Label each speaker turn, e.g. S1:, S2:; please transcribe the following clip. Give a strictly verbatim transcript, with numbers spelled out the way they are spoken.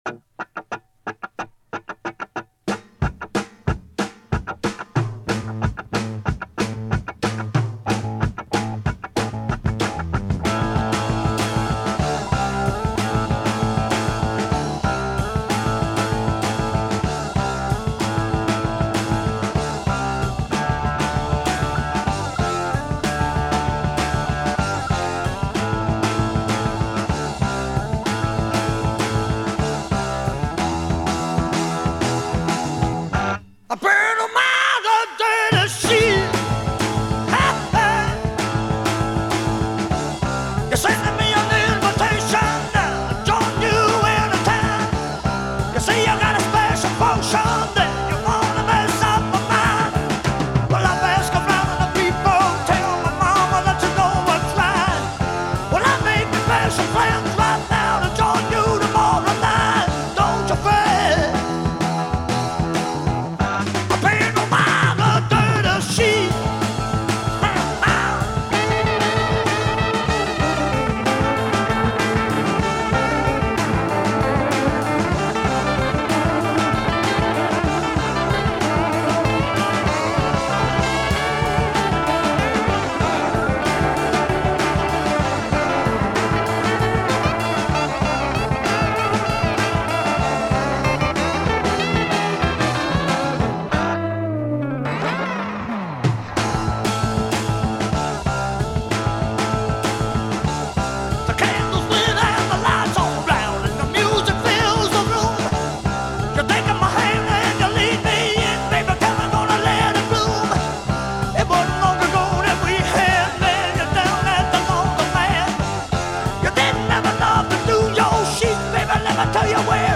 S1: I burn a mile of dirty shit. Ha, ha. You're sending me an invitation to join you anytime. You say you got a special function that you wanna mess up my mind. Well, I've asked around and the people tell my mama that you know what's right. Well, I make me special plans right now to join you tomorrow night. Don't you fret. Tell you where